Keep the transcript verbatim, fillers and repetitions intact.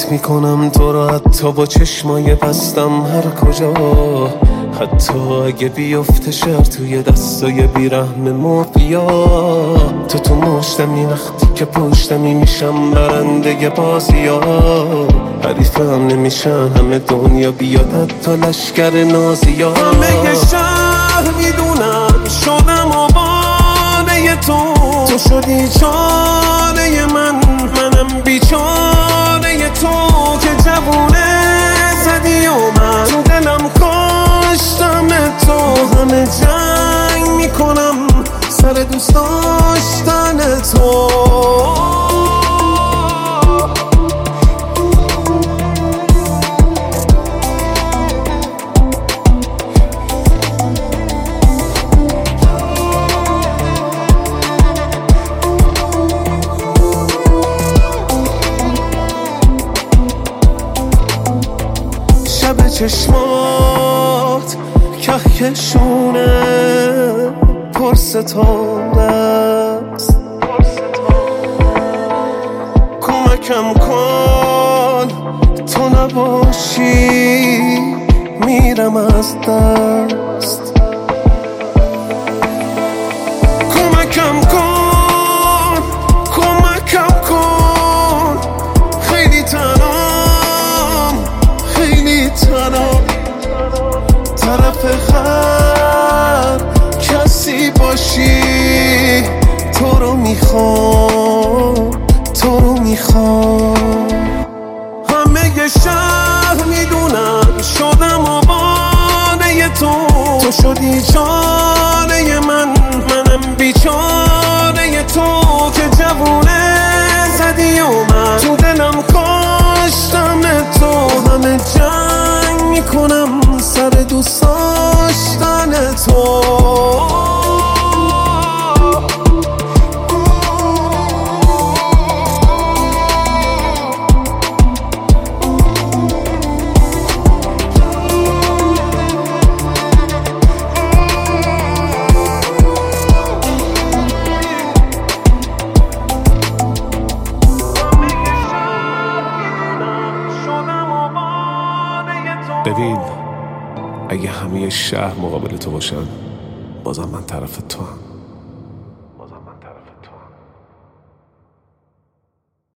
نگات میکنم تو رو حتی با چشمای بستم هر کجا، حتی اگه بیفته شهر توی دستای بیرحم مافیا. تو تو مشتمی وقتی که پشتمی میشم برنده بازی ها، حریفم نمیشن همه دنیا بیاد حتی لشکر نازی ها. همه شهر میدونم شدم آواره تو، تو شدی چاره من، منم بیچاره تو که جوونه زدی و من تو دلم کاشتم تو. همه جنگ میکنم سر دوست داشتن تو. شب چشمات کهکشونه پر ستاره است، کمکم کن تو نباشی میرم از دست. کمکم کن کمکم کن خیلی تنام خیلی تنام، طرف خر کسی باشی تو رو میخوام تو رو میخوام. همه شهر میدونم شدم آواره تو، تو شدی چاره من، منم بیچاره تو که جوونه زدی و من تو دلم کاشتم تو. همه جنگ میکنم سر دوست داشتن تو. ببین اگه همه شهر مقابل تو باشن بازم من طرف تو هم.